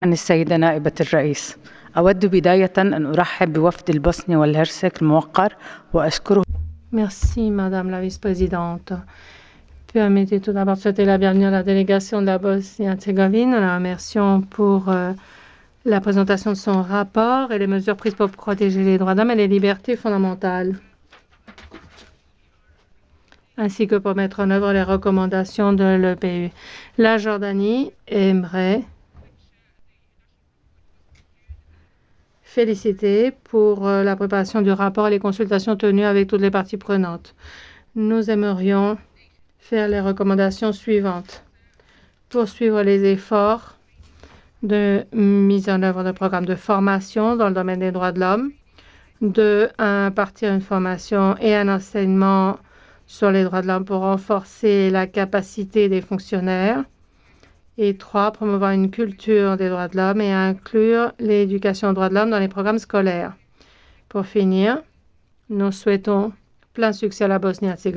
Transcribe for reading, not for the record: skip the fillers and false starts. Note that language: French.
عن السيدة نائبة الرئيس. أود بداية أن أرحب بوفد البوسنة والهرسك الموقر وأشكره. Merci, Madame la Vice-présidente. Permettez tout d'abord de souhaiter la bienvenue à la délégation de la Bosnie-Herzégovine. Nous la remercions pour la présentation de son rapport et les mesures prises pour protéger les droits de l'homme et les libertés fondamentales, ainsi que pour mettre en œuvre les recommandations de l'EPU. La Jordanie aimerait féliciter pour la préparation du rapport et les consultations tenues avec toutes les parties prenantes. Nous aimerions faire les recommandations suivantes. Poursuivre les efforts de mise en œuvre de programmes de formation dans le domaine des droits de l'homme. 2. Impartir une formation et un enseignement sur les droits de l'homme pour renforcer la capacité des fonctionnaires. Et 3. Promouvoir une culture des droits de l'homme et inclure l'éducation aux droits de l'homme dans les programmes scolaires. Pour finir, nous souhaitons plein succès à la Bosnie-Herzégovine.